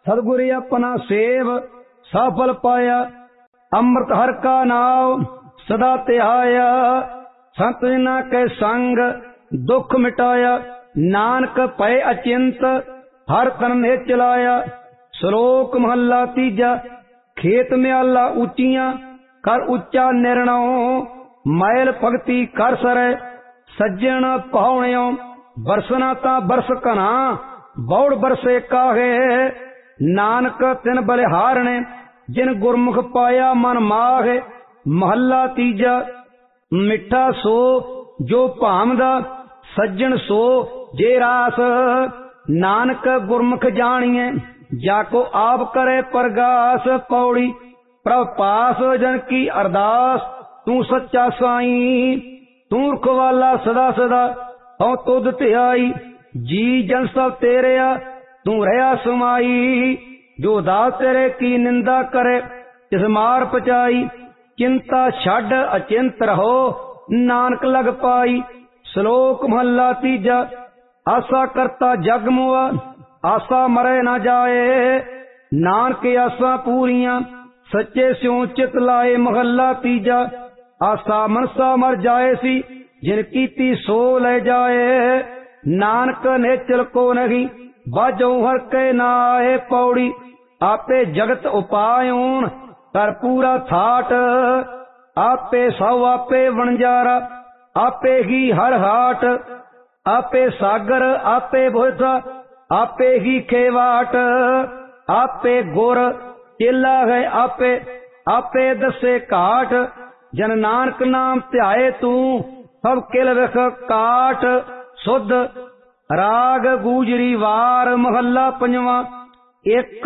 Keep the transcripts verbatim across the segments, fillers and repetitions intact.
सतगुरु अपना सेव सफल पाया। अमृत हर का नाव सदा तिहाया। संत जना के संग दुख मिटाया। नानक पै अचिंत हर तन ने चलाया। श्लोक महला तीजा। खेत म्याला ऊंचिया कर उच्चा निर्णय। मैल भगती कर सरै सज्जन पाहुणियों। बरसना ता बरस कना बौड़ बरसे काहे। नानक तिन बलिहारने जिन गुरमुख पाया मन माहे। महला तीजा। मिठा सो जो भामदा सज्जन सो जे रास। नानक गुरमुख जानिए जाको आप करे प्रगास। पौड़ी प्रभ पास जन की अरदास तू सच्चा साई। तू रखवाला सदा सदा हूं तुद ध्याई। जी जन सब तेरे आ तू रहा समाई। जो दास तेरे की निंदा करे तिस मार पचाई। चिंता छड अचिंत रहो नानक लग पाई। श्लोक महला तीजा। आसा करता जग मुआ आसा मरे ना जाए। नानक आसा पूरियां सच्चे स्यों चित लाए। महला तीजा। आसा मनसा मर जाए सी जिन कीती सो ले जाए। नानक नेचल को नहीं बाजो हर के नाए। पौड़ी आपे जगत उपायून कर पूरा थाट। आपे सौ आपे वणजारा आपे ही हर हाट। आपे सागर आपे भोसा आपे ही खेवाट। आपे गुर चेला है आपे आपे दसे घाट। जन नानक नाम ध्याए तू सब किल विख काट। सुध राग गूजरी वार। महला पंजवा। एक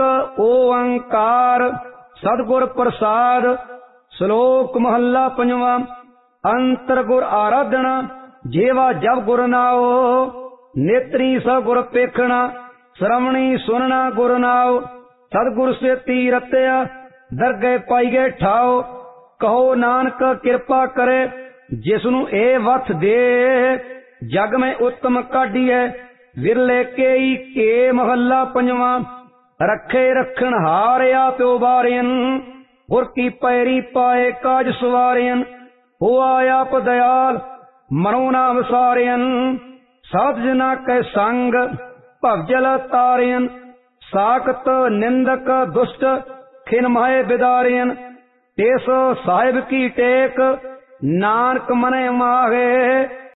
ओंकार सतगुर प्रसाद। श्लोक महला पंजवा। अंतर गुर आराधना जेवा जब गुर नाओ। नेत्री स गुर पेखना श्रवणी सुनना गुर नाओ। सतगुर से तीरत्या दरगह पाई गए ठाओ। कहो नानक कृपा करे जिसनु ए वथ दे। जग में उत्तम काढ़िए विरले के ही के। महला पंजवा। रखे रखन हारिया प्यो बारियन। गुर की पैरी पाए काज सवारियन। हो आप दयाल मनो नाम सारियन। साध जना के संग भवजल तारियन। साकत निंदक दुष्ट खिन माए बिदारियन। तेस साहिब की टेक नानक मने माहे।